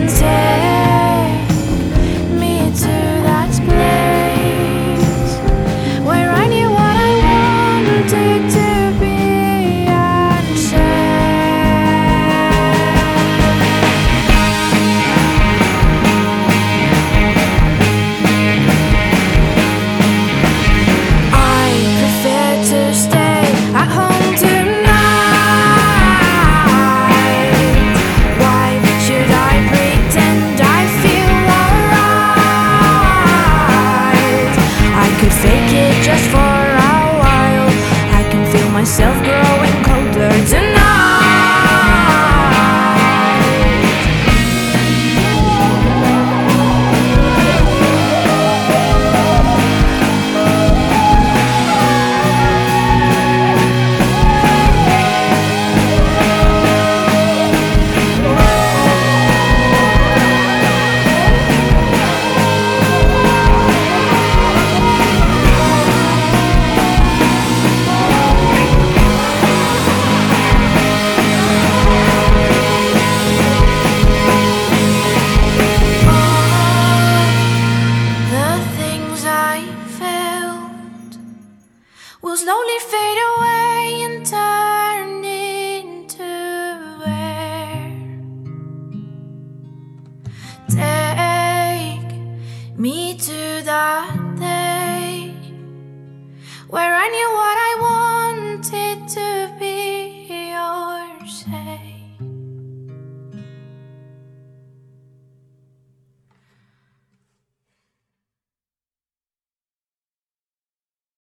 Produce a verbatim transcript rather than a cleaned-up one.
Take me to that place where I knew what I wanted to be and I prefer to stay at home tonight. Why should I pretend I feel alright? I could fake it just for a while. I can feel myself growing colder tonight. Will slowly fade away and turn into air. Take me to that day where I knew what I wanted to